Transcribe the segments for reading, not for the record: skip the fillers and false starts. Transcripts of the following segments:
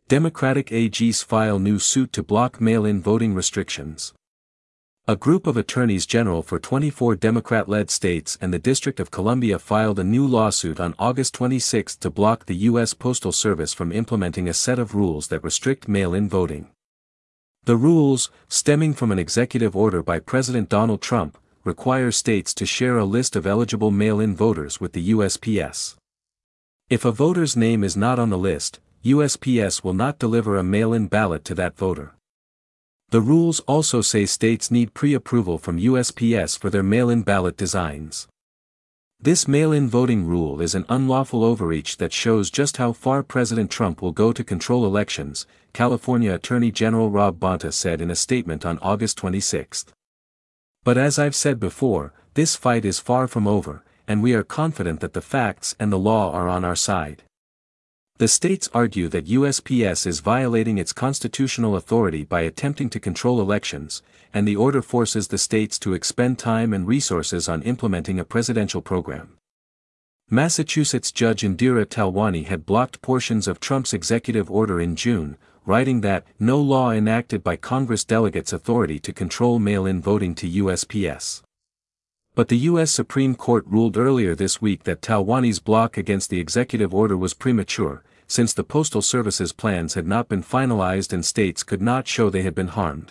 Democratic AGs file new suit to block mail-in voting restrictions. A group of attorneys general for 24 Democrat-led states and the District of Columbia filed a new lawsuit on August 26 to block the U.S. Postal Service from implementing a set of rules that restrict mail-in voting. The rules, stemming from an executive order by President Donald Trump, require states to share a list of eligible mail-in voters with the USPS. If a voter's name is not on the list, USPS will not deliver a mail-in ballot to that voter. The rules also say states need pre-approval from USPS for their mail-in ballot designs. This mail-in voting rule is an unlawful overreach that shows just how far President Trump will go to control elections, California Attorney General Rob Bonta said in a statement on August 26. But as I've said before, this fight is far from over, and we are confident that the facts and the law are on our side. The states argue that USPS is violating its constitutional authority by attempting to control elections, and the order forces the states to expend time and resources on implementing a presidential program. Massachusetts Judge Indira Talwani had blocked portions of Trump's executive order in June, writing that no law enacted by Congress delegates authority to control mail-in voting to USPS. But the U.S. Supreme Court ruled earlier this week that Talwani's block against the executive order was premature, since the Postal Service's plans had not been finalized and states could not show they had been harmed.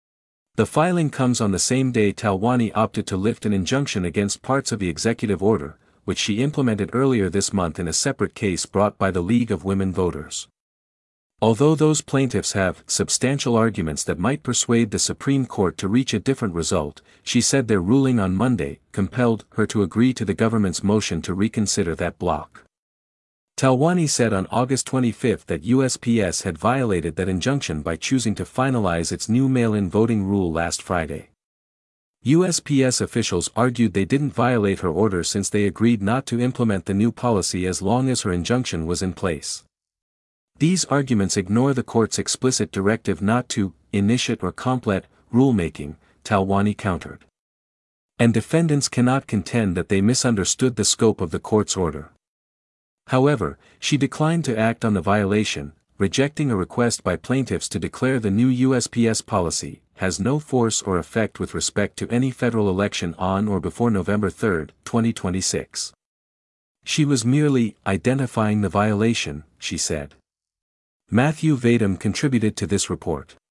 The filing comes on the same day Talwani opted to lift an injunction against parts of the executive order, which she implemented earlier this month in a separate case brought by the League of Women Voters. Although those plaintiffs have substantial arguments that might persuade the Supreme Court to reach a different result, she said their ruling on Monday compelled her to agree to the government's motion to reconsider that block. Talwani said on August 25 that USPS had violated that injunction by choosing to finalize its new mail-in voting rule last Friday. USPS officials argued they didn't violate her order since they agreed not to implement the new policy as long as her injunction was in place. These arguments ignore the court's explicit directive not to initiate or complete rulemaking, Talwani countered. And defendants cannot contend that they misunderstood the scope of the court's order. However, she declined to act on the violation, rejecting a request by plaintiffs to declare the new USPS policy has no force or effect with respect to any federal election on or before November 3, 2026. She was merely identifying the violation, she said. Matthew Vadum contributed to this report.